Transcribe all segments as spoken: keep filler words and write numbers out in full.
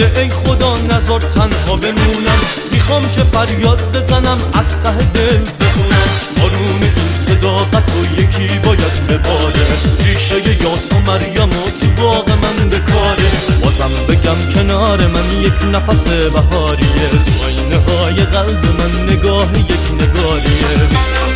ای خدا نذار تنها بمونم. میخوام که فریاد بزنم از ته دل بخونم. بارون این صداقت و یکی باید بباره. ریشه یاس و مریم و تو باغ من بکاره. بازم بگم کنار من یک نفس بهاریه. تو آینه های قلب من نگاه یک نگاریه.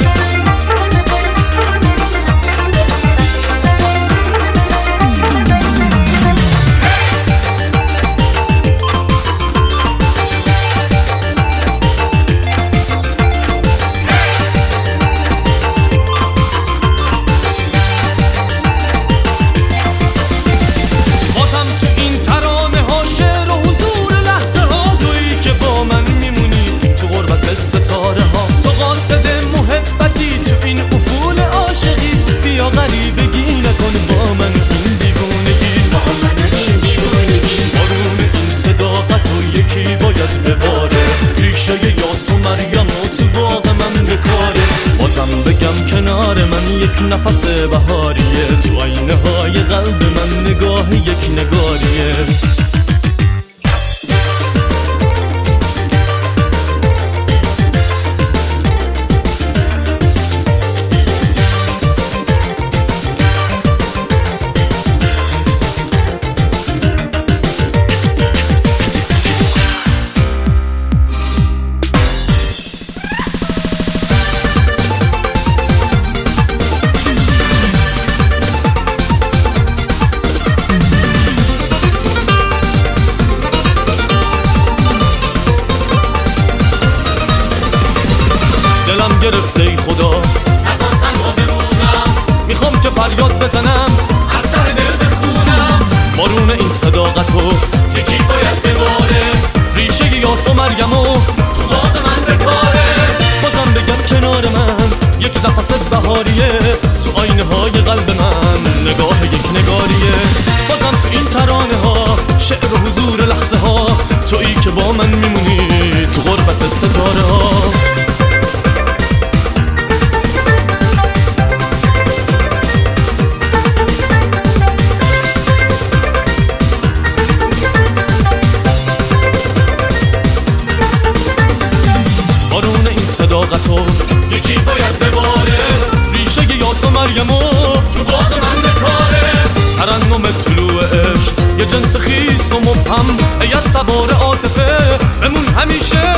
کنار من یک نفس بهاریه. تو آینه های قلب من نگاه یک نگاریه. دلم گرفته ای خدا نذار تنها بمونم. میخوام که فریاد بزنم از ته دل بخونم. بارون این صداقتو یکی باید بباره. ریشه یاس و مریم و تو باغ من بکاره. بازم بگم کنار من یک نفس بهاریه. تو آینه های قلب من نگاه یک نگاریه. بازم تو این ترانه ها شعر و حضور لحظه ها تویی که با من میمونی تو غربت ستاره ها. صداقتو یکی باید بباره. ریشه یاس و مریم و تو باغ من بکاره. ترنم طلوع عشق یه جنس خیس و مبهم. ای از سوار عاطفه بمون همیشه